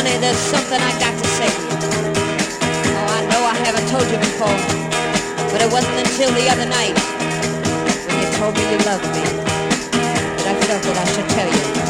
honey, there's something I got to say to you. Oh, I know I haven't told you before, but it wasn't until the other night when you told me you loved me that I felt that I should tell you.